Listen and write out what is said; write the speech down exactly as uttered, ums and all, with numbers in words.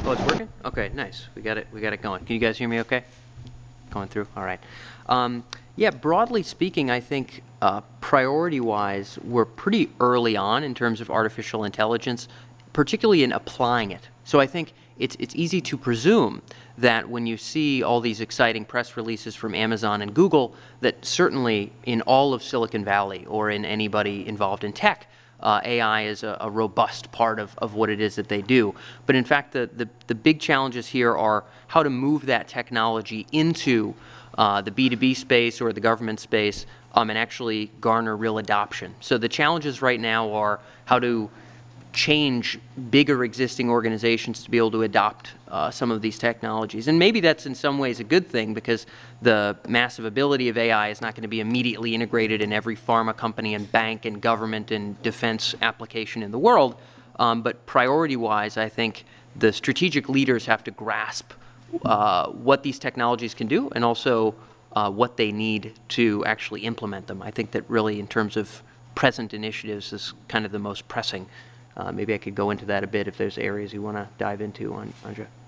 Oh, it's working? Okay, nice. We got it. We got it going. Can you guys hear me okay? Going through? All right. Um, yeah, broadly speaking, I think uh, priority-wise, we're pretty early on in terms of artificial intelligence, particularly in applying it. So I think it's, it's easy to presume that when you see all these exciting press releases from Amazon and Google, that certainly in all of Silicon Valley or in anybody involved in tech, uh, A I is a, a robust part of, of what it is that they do. But in fact, the, the, the big challenges here are how to move that technology into uh, the B two B space or the government space um, and actually garner real adoption. So the challenges right now are how to change bigger existing organizations to be able to adopt uh, some of these technologies. And maybe that's in some ways a good thing because the massive ability of A I is not going to be immediately integrated in every pharma company and bank and government and defense application in the world. Um, but priority-wise, I think the strategic leaders have to grasp uh, what these technologies can do and also uh, what they need to actually implement them. I think that really in terms of present initiatives is kind of the most pressing. Uh, maybe I could go into that a bit if there's areas you want to dive into, Anja.